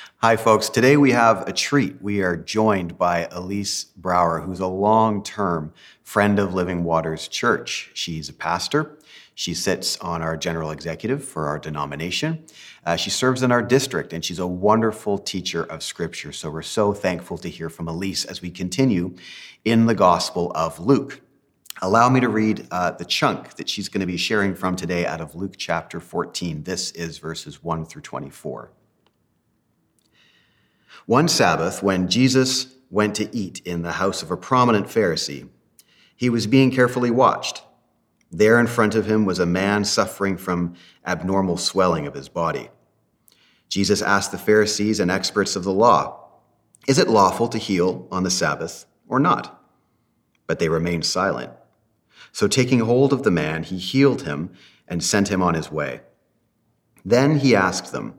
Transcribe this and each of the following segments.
Hi, folks. Today we have a treat. We are joined by Elise Brower, who's a long-term friend of Living Waters Church. She's a pastor. She sits on our general executive for our denomination. She serves in our district, and she's a wonderful teacher of Scripture. So we're so thankful to hear from Elise as we continue in the Gospel of Luke. Allow me to read the chunk that she's going to be sharing from today out of Luke chapter 14. This is verses 1 through 24. One Sabbath, when Jesus went to eat in the house of a prominent Pharisee, he was being carefully watched. There in front of him was a man suffering from abnormal swelling of his body. Jesus asked the Pharisees and experts of the law, "Is it lawful to heal on the Sabbath or not?" But they remained silent. So taking hold of the man, he healed him and sent him on his way. Then he asked them,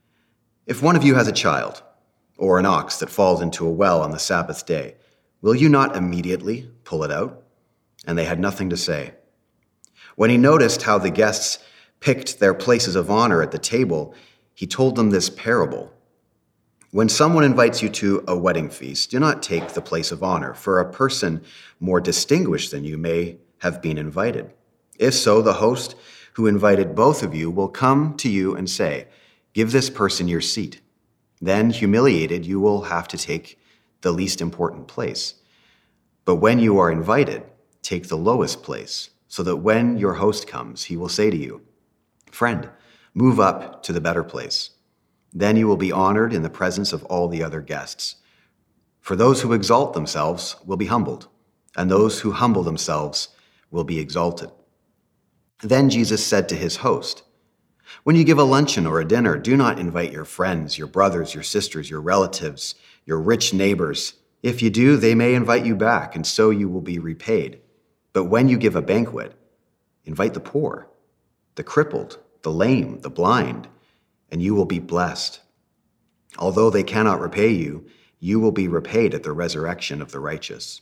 "If one of you has a child, or an ox that falls into a well on the Sabbath day, will you not immediately pull it out?" And they had nothing to say. When he noticed how the guests picked their places of honor at the table, he told them this parable. "When someone invites you to a wedding feast, do not take the place of honor, for a person more distinguished than you may have been invited. If so, the host who invited both of you will come to you and say, 'Give this person your seat.' Then, humiliated, you will have to take the least important place. But when you are invited, take the lowest place, so that when your host comes, he will say to you, 'Friend, move up to the better place.' Then you will be honored in the presence of all the other guests. For those who exalt themselves will be humbled, and those who humble themselves will be exalted." Then Jesus said to his host, "When you give a luncheon or a dinner, do not invite your friends, your brothers, your sisters, your relatives, your rich neighbors. If you do, they may invite you back, and so you will be repaid. But when you give a banquet, invite the poor, the crippled, the lame, the blind, and you will be blessed. Although they cannot repay you, you will be repaid at the resurrection of the righteous."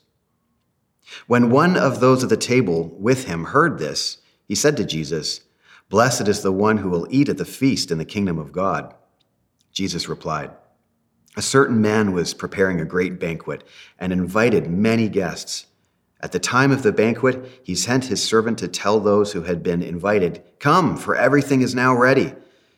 When one of those at the table with him heard this, he said to Jesus, "Blessed is the one who will eat at the feast in the kingdom of God." Jesus replied, "A certain man was preparing a great banquet and invited many guests. At the time of the banquet, he sent his servant to tell those who had been invited, 'Come, for everything is now ready.'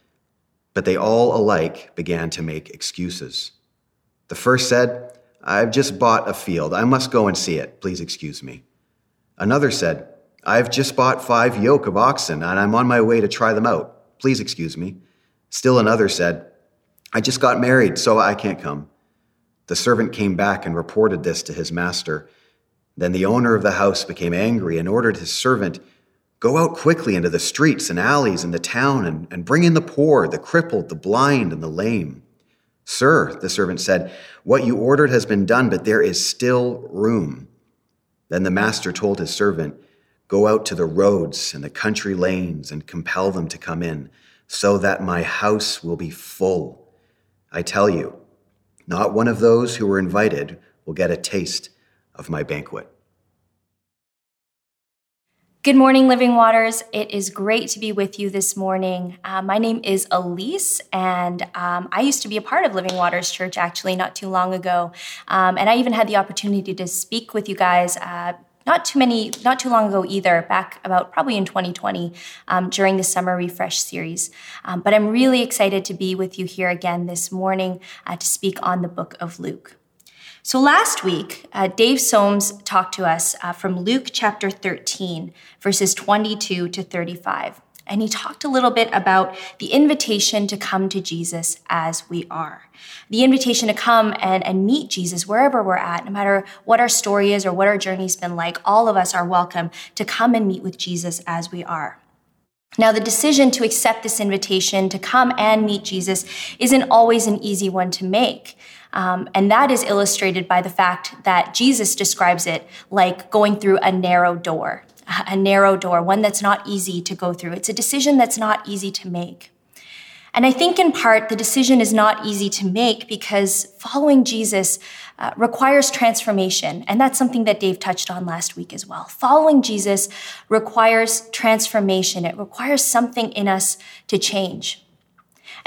But they all alike began to make excuses. The first said, 'I've just bought a field. I must go and see it. Please excuse me.' Another said, 'I've just bought 5 yoke of oxen, and I'm on my way to try them out. Please excuse me.' Still another said, 'I just got married, so I can't come.' The servant came back and reported this to his master. Then the owner of the house became angry and ordered his servant, 'Go out quickly into the streets and alleys in the town and bring in the poor, the crippled, the blind, and the lame.' 'Sir,' the servant said, 'what you ordered has been done, but there is still room.' Then the master told his servant, 'Go out to the roads and the country lanes and compel them to come in, so that my house will be full. I tell you, not one of those who were invited will get a taste of my banquet.'" Good morning, Living Waters. It is great to be with you this morning. My name is Elise, and I used to be a part of Living Waters Church actually not too long ago. And I even had the opportunity to speak with you guys not too long ago either, back about probably in 2020 during the Summer Refresh series. But I'm really excited to be with you here again this morning to speak on the book of Luke. So last week, Dave Soames talked to us from Luke chapter 13, verses 22 to 35. And he talked a little bit about the invitation to come to Jesus as we are. The invitation to come and meet Jesus wherever we're at, no matter what our story is or what our journey's been like, all of us are welcome to come and meet with Jesus as we are. Now, the decision to accept this invitation to come and meet Jesus isn't always an easy one to make. And that is illustrated by the fact that Jesus describes it like going through a narrow door, one that's not easy to go through. It's a decision that's not easy to make. And I think in part the decision is not easy to make because following Jesus requires transformation. And that's something that Dave touched on last week as well. Following Jesus requires transformation. It requires something in us to change.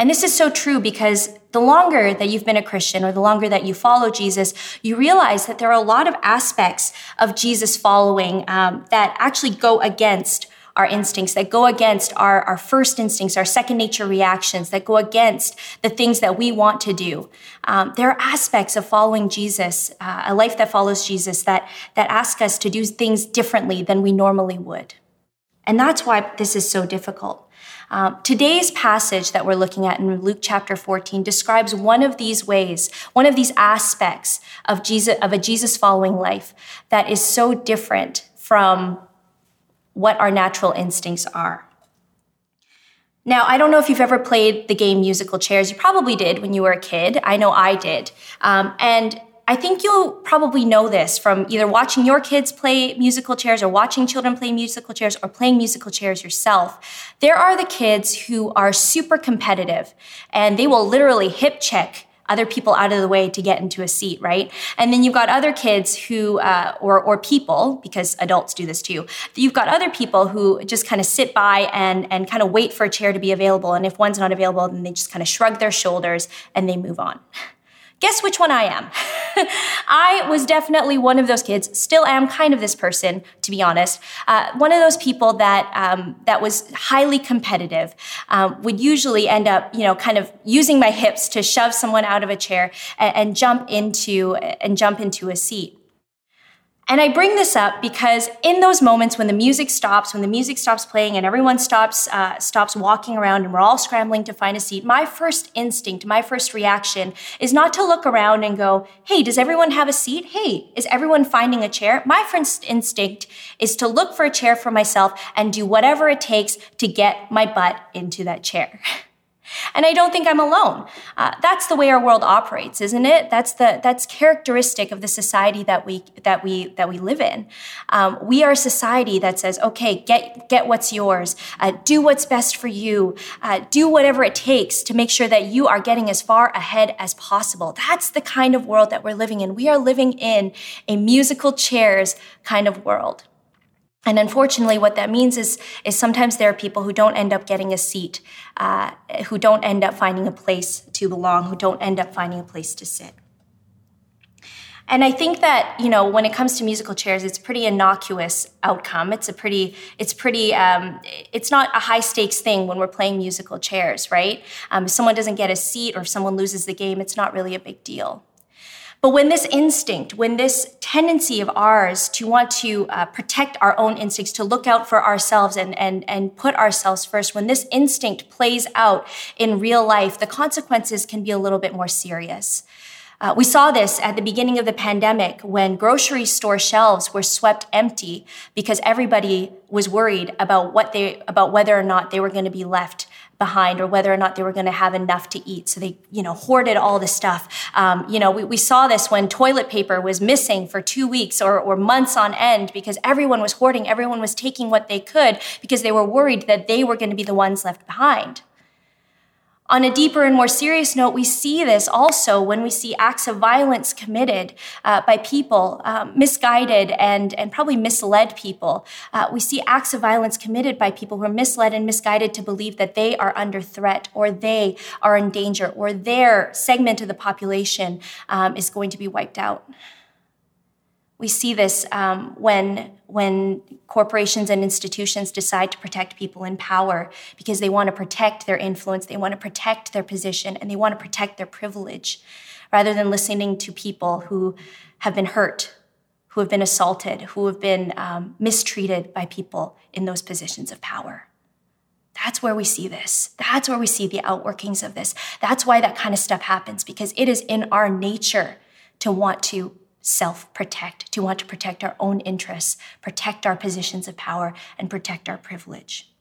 And this is so true because the longer that you've been a Christian or the longer that you follow Jesus, you realize that there are a lot of aspects of Jesus following that actually go against our instincts, that go against our first instincts, our second nature reactions, that go against the things that we want to do. There are aspects of following Jesus, a life that follows Jesus, that ask us to do things differently than we normally would. And that's why this is so difficult. Today's passage that we're looking at in Luke chapter 14 describes one of these ways, one of these aspects of a Jesus following life that is so different from what our natural instincts are. Now, I don't know if you've ever played the game Musical Chairs. You probably did when you were a kid. I know I did. And I think you'll probably know this from either watching your kids play musical chairs or watching children play musical chairs or playing musical chairs yourself. There are the kids who are super competitive and they will literally hip check other people out of the way to get into a seat, right? And then you've got other kids who, or people, because adults do this too, you've got other people who just kind of sit by and kind of wait for a chair to be available. And if one's not available, then they just kind of shrug their shoulders and they move on. Guess which one I am? I was definitely one of those kids, still am kind of this person, to be honest. One of those people that was highly competitive, would usually end up, kind of using my hips to shove someone out of a chair and jump into a seat. And I bring this up because in those moments when the music stops playing and everyone stops walking around and we're all scrambling to find a seat, my first instinct, my first reaction is not to look around and go, hey, does everyone have a seat? Hey, is everyone finding a chair? My first instinct is to look for a chair for myself and do whatever it takes to get my butt into that chair. And I don't think I'm alone. That's the way our world operates, isn't it? That's characteristic of the society that we live in. We are a society that says, okay, get what's yours, do what's best for you, do whatever it takes to make sure that you are getting as far ahead as possible. That's the kind of world that we're living in. We are living in a musical chairs kind of world. And unfortunately, what that means is sometimes there are people who don't end up getting a seat, who don't end up finding a place to belong, who don't end up finding a place to sit. And I think that, when it comes to musical chairs, it's a pretty innocuous outcome. It's not a high stakes thing when we're playing musical chairs, right? If someone doesn't get a seat or if someone loses the game, it's not really a big deal. But when this instinct, when this tendency of ours to want to protect our own instincts, to look out for ourselves and put ourselves first, when this instinct plays out in real life, the consequences can be a little bit more serious. We saw this at the beginning of the pandemic when grocery store shelves were swept empty because everybody was worried about whether or not they were going to be left behind or whether or not they were going to have enough to eat. So they, hoarded all the stuff. We saw this when toilet paper was missing for 2 weeks or months on end because everyone was hoarding, everyone was taking what they could because they were worried that they were going to be the ones left behind. On a deeper and more serious note, we see this also when we see acts of violence committed by people, misguided and probably misled people. We see acts of violence committed by people who are misled and misguided to believe that they are under threat or they are in danger or their segment of the population is going to be wiped out. We see this when corporations and institutions decide to protect people in power because they want to protect their influence, they want to protect their position, and they want to protect their privilege, rather than listening to people who have been hurt, who have been assaulted, who have been mistreated by people in those positions of power. That's where we see this. That's where we see the outworkings of this. That's why that kind of stuff happens, because it is in our nature to want to self-protect, to want to protect our own interests, protect our positions of power, and protect our privilege.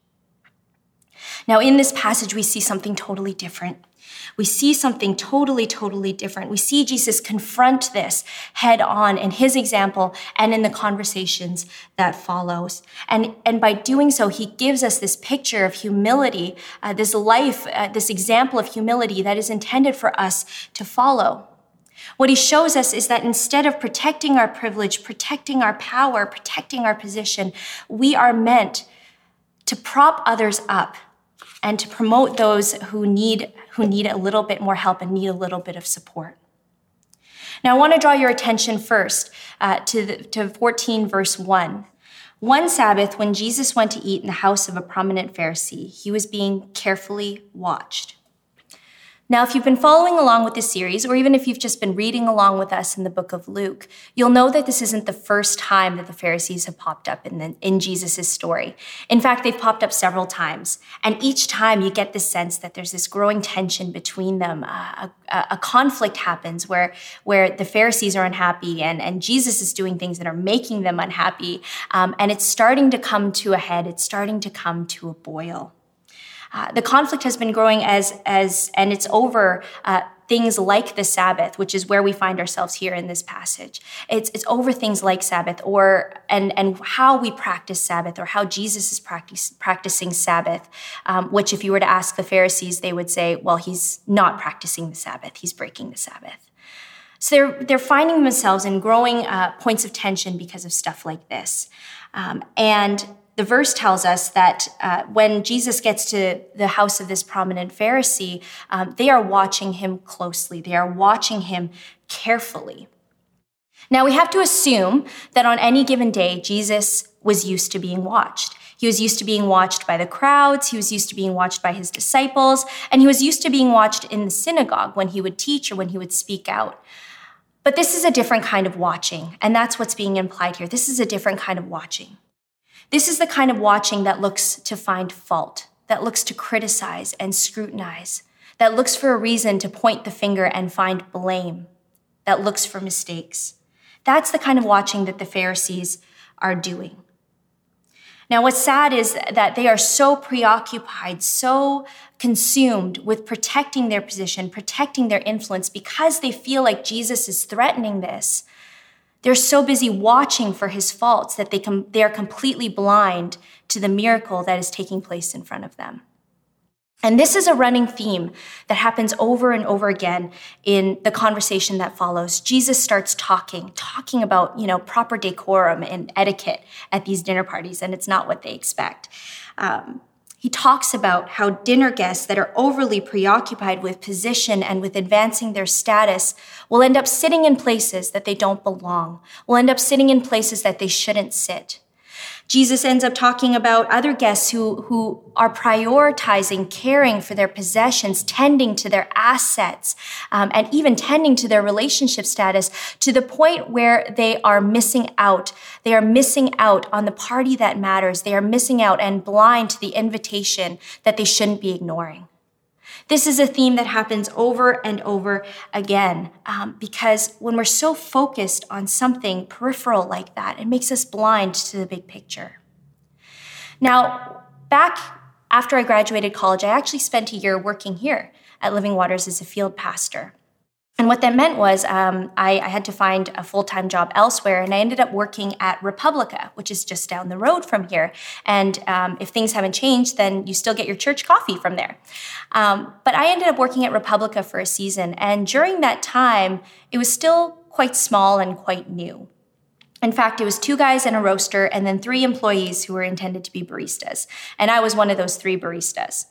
Now, in this passage, we see something totally different. We see something totally different. We see Jesus confront this head on in his example and in the conversations that follows. And by doing so, he gives us this picture of humility, this life, this example of humility that is intended for us to follow. What he shows us is that instead of protecting our privilege, protecting our power, protecting our position, we are meant to prop others up and to promote those who need who need a little bit more help and need a little bit of support. Now, I want to draw your attention first to 14 verse 1. One Sabbath, when Jesus went to eat in the house of a prominent Pharisee, he was being carefully watched. Now, if you've been following along with this series, or even if you've just been reading along with us in the book of Luke, you'll know that this isn't the first time that the Pharisees have popped up in Jesus' story. In fact, they've popped up several times. And each time you get the sense that there's this growing tension between them. A conflict happens where the Pharisees are unhappy and Jesus is doing things that are making them unhappy. And it's starting to come to a head. It's starting to come to a boil. The conflict has been growing and it's over things like the Sabbath, which is where we find ourselves here in this passage. It's over things like Sabbath and how we practice Sabbath, or how Jesus is practicing Sabbath, which if you were to ask the Pharisees, they would say, well, he's not practicing the Sabbath, he's breaking the Sabbath. So they're finding themselves in growing points of tension because of stuff like this. And the verse tells us that when Jesus gets to the house of this prominent Pharisee, they are watching him closely. They are watching him carefully. Now, we have to assume that on any given day, Jesus was used to being watched. He was used to being watched by the crowds. He was used to being watched by his disciples. And he was used to being watched in the synagogue when he would teach or when he would speak out. But this is a different kind of watching. And that's what's being implied here. This is a different kind of watching. This is the kind of watching that looks to find fault, that looks to criticize and scrutinize, that looks for a reason to point the finger and find blame, that looks for mistakes. That's the kind of watching that the Pharisees are doing. Now, what's sad is that they are so preoccupied, so consumed with protecting their position, protecting their influence, because they feel like Jesus is threatening this. They're so busy watching for his faults that they are completely blind to the miracle that is taking place in front of them. And this is a running theme that happens over and over again in the conversation that follows. Jesus starts talking about, proper decorum and etiquette at these dinner parties, and it's not what they expect. He talks about how dinner guests that are overly preoccupied with position and with advancing their status will end up sitting in places that they don't belong, will end up sitting in places that they shouldn't sit. Jesus ends up talking about other guests who are prioritizing caring for their possessions, tending to their assets, and even tending to their relationship status to the point where they are missing out. They are missing out on the party that matters. They are missing out and blind to the invitation that they shouldn't be ignoring. This is a theme that happens over and over again because when we're so focused on something peripheral like that, it makes us blind to the big picture. Now, back after I graduated college, I actually spent a year working here at Living Waters as a field pastor. And what that meant was I had to find a full-time job elsewhere, and I ended up working at Republica, which is just down the road from here. And if things haven't changed, then you still get your church coffee from there. But I ended up working at Republica for a season, and during that time, it was still quite small and quite new. In fact, it was 2 guys and a roaster, and then 3 employees who were intended to be baristas. And I was one of those 3 baristas.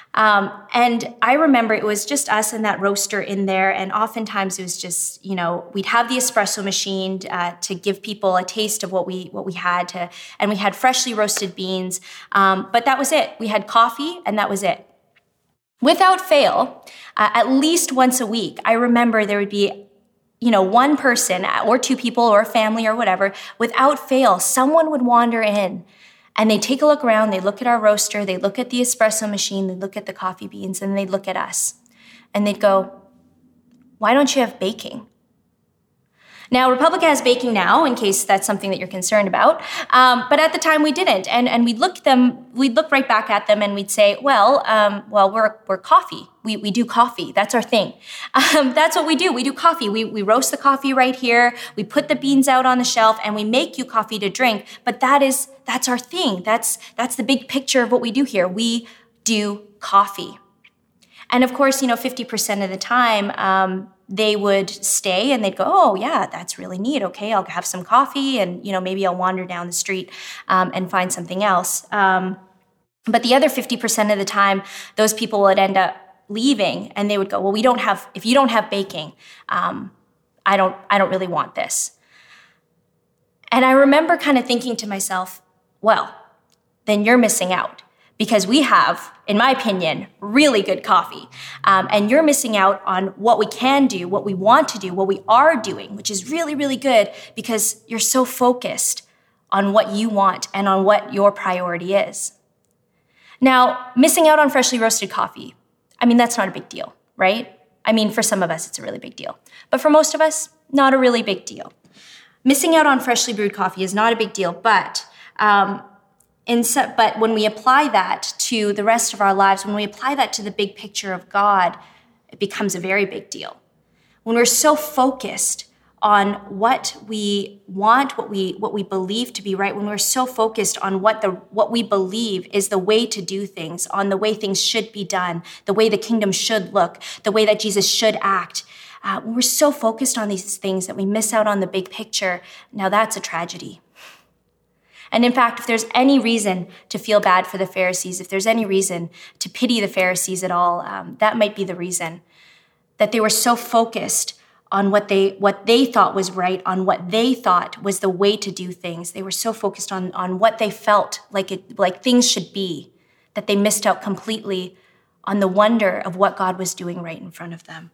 And I remember it was just us and that roaster in there. And oftentimes it was just, we'd have the espresso machine to give people a taste of what we had and we had freshly roasted beans. But that was it. We had coffee and that was it. Without fail, at least once a week, I remember there would be one person or 2 people or a family or whatever, without fail, someone would wander in and they'd take a look around, they'd look at our roaster, they'd look at the espresso machine, they'd look at the coffee beans, and they'd look at us. And they'd go, "Why don't you have baking?" Now, Republica has baking now, in case that's something that you're concerned about. But at the time we didn't. And we'd look right back at them and we'd say, well, we're coffee. We do coffee. That's our thing. That's what we do. We do coffee. We roast the coffee right here. We put the beans out on the shelf and we make you coffee to drink. But that's our thing. That's the big picture of what we do here. We do coffee. And of course, 50% of the time, they would stay and they'd go, "Oh yeah, that's really neat. Okay, I'll have some coffee and, maybe I'll wander down the street and find something else." But the other 50% of the time, those people would end up leaving, and they would go, well, if you don't have baking, I don't really want this. And I remember kind of thinking to myself, well, then you're missing out, because we have, in my opinion, really good coffee. And you're missing out on what we can do, what we want to do, what we are doing, which is really, really good, because you're so focused on what you want and on what your priority is. Now, missing out on freshly roasted coffee, that's not a big deal, right? For some of us, it's a really big deal. But for most of us, not a really big deal. Missing out on freshly brewed coffee is not a big deal, but when we apply that to the rest of our lives, when we apply that to the big picture of God, it becomes a very big deal. When we're so focused on what we want, what we believe to be right, when we're so focused on what we believe is the way to do things, on the way things should be done, the way the kingdom should look, the way that Jesus should act, when we're so focused on these things that we miss out on the big picture, now that's a tragedy. And in fact, if there's any reason to feel bad for the Pharisees, if there's any reason to pity the Pharisees at all, that might be the reason. That they were so focused on what they thought was right, on what they thought was the way to do things. They were so focused on what they felt like things should be, that they missed out completely on the wonder of what God was doing right in front of them.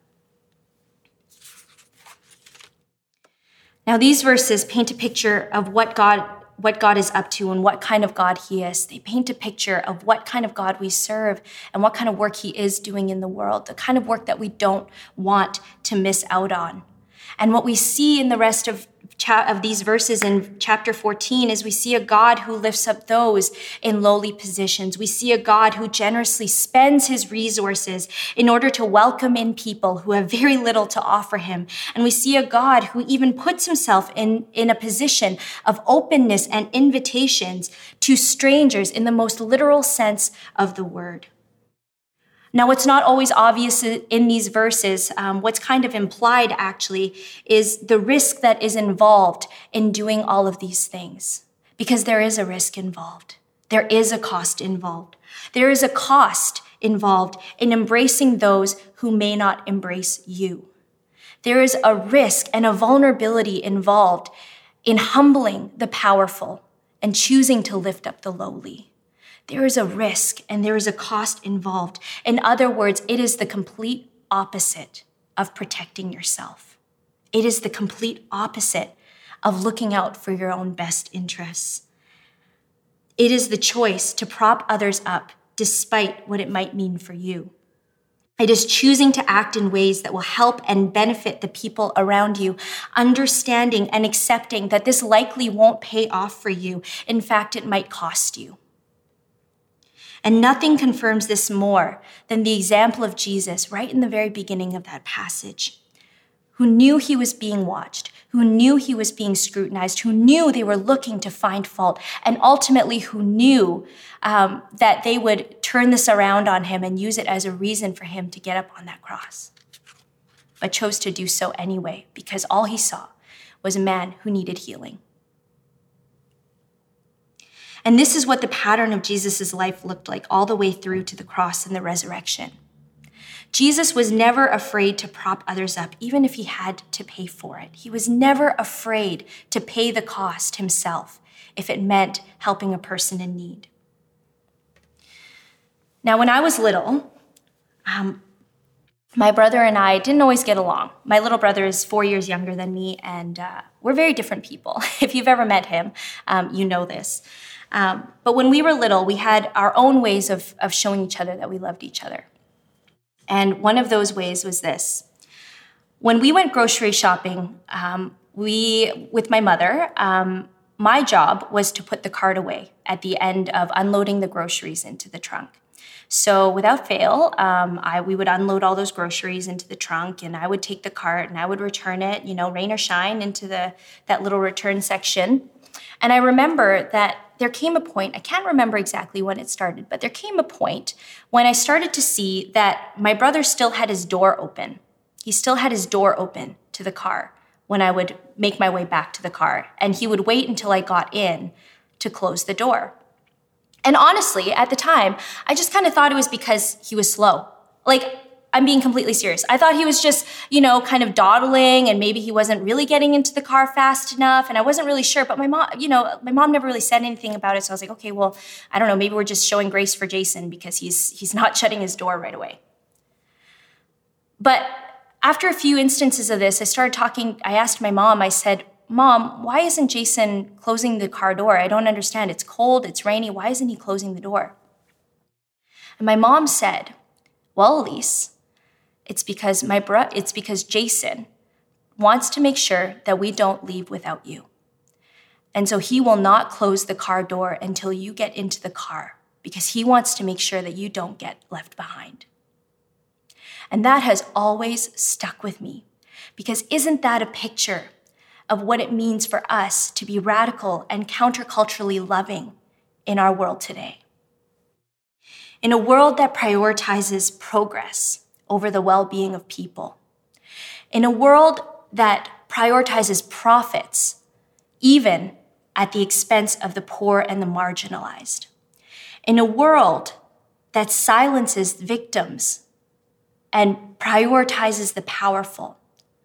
Now, these verses paint a picture of what God is up to and what kind of God he is. They paint a picture of what kind of God we serve and what kind of work he is doing in the world, the kind of work that we don't want to miss out on. And what we see in the rest of these verses in chapter 14 is we see a God who lifts up those in lowly positions. We see a God who generously spends his resources in order to welcome in people who have very little to offer him. And we see a God who even puts himself in a position of openness and invitations to strangers in the most literal sense of the word. Now, what's not always obvious in these verses, what's kind of implied actually, is the risk that is involved in doing all of these things. Because there is a risk involved. There is a cost involved. There is a cost involved in embracing those who may not embrace you. There is a risk and a vulnerability involved in humbling the powerful and choosing to lift up the lowly. There is a risk and there is a cost involved. In other words, it is the complete opposite of protecting yourself. It is the complete opposite of looking out for your own best interests. It is the choice to prop others up despite what it might mean for you. It is choosing to act in ways that will help and benefit the people around you, understanding and accepting that this likely won't pay off for you. In fact, it might cost you. And nothing confirms this more than the example of Jesus right in the very beginning of that passage, who knew he was being watched, who knew he was being scrutinized, who knew they were looking to find fault, and ultimately who knew that they would turn this around on him and use it as a reason for him to get up on that cross, but chose to do so anyway because all he saw was a man who needed healing. And this is what the pattern of Jesus' life looked like all the way through to the cross and the resurrection. Jesus was never afraid to prop others up, even if he had to pay for it. He was never afraid to pay the cost himself if it meant helping a person in need. Now, when I was little, my brother and I didn't always get along. My little brother is 4 years younger than me, and we're very different people. If you've ever met him, you know this. But when we were little, we had our own ways of showing each other that we loved each other. And one of those ways was this. When we went grocery shopping, with my mother, my job was to put the cart away at the end of unloading the groceries into the trunk. So without fail, we would unload all those groceries into the trunk, and I would take the cart and I would return it, rain or shine, into that little return section. And I remember that there came a point, I can't remember exactly when it started, but there came a point when I started to see that my brother still had his door open. He still had his door open to the car when I would make my way back to the car. And he would wait until I got in to close the door. And honestly, at the time, I just kind of thought it was because he was slow. Like, I'm being completely serious. I thought he was just, kind of dawdling, and maybe he wasn't really getting into the car fast enough. And I wasn't really sure, but my mom never really said anything about it. So I was like, okay, well, I don't know. Maybe we're just showing grace for Jason because he's not shutting his door right away. But after a few instances of this, I asked my mom, I said, Mom, why isn't Jason closing the car door? I don't understand. It's cold, it's rainy. Why isn't he closing the door? And my mom said, well, Elise, it's because Jason wants to make sure that we don't leave without you. And so he will not close the car door until you get into the car, because he wants to make sure that you don't get left behind. And that has always stuck with me, because isn't that a picture of what it means for us to be radical and counterculturally loving in our world today? In a world that prioritizes progress over the well-being of people, in a world that prioritizes profits, even at the expense of the poor and the marginalized, in a world that silences victims and prioritizes the powerful,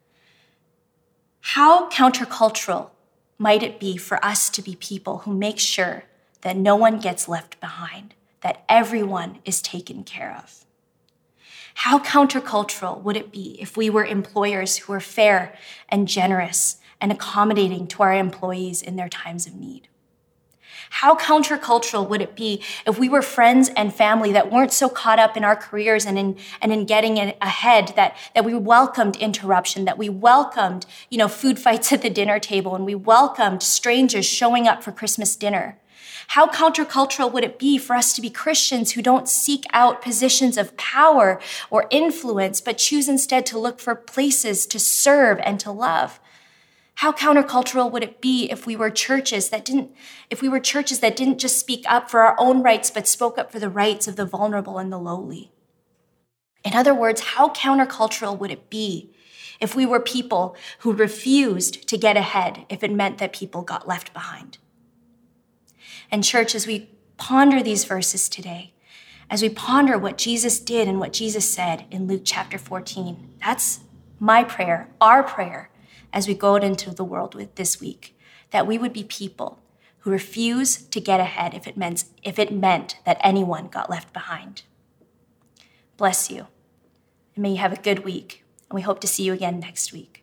how countercultural might it be for us to be people who make sure that no one gets left behind, that everyone is taken care of? How countercultural would it be if we were employers who were fair and generous and accommodating to our employees in their times of need? How countercultural would it be if we were friends and family that weren't so caught up in our careers and in getting ahead, that we welcomed interruption, that we welcomed, food fights at the dinner table, and we welcomed strangers showing up for Christmas dinner? How countercultural would it be for us to be Christians who don't seek out positions of power or influence, but choose instead to look for places to serve and to love? How countercultural would it be if we were churches that didn't just speak up for our own rights, but spoke up for the rights of the vulnerable and the lowly? In other words, how countercultural would it be if we were people who refused to get ahead if it meant that people got left behind? And church, as we ponder these verses today, as we ponder what Jesus did and what Jesus said in Luke chapter 14, that's my prayer, our prayer, as we go out into the world with this week, that we would be people who refuse to get ahead if it meant that anyone got left behind. Bless you, and may you have a good week, and we hope to see you again next week.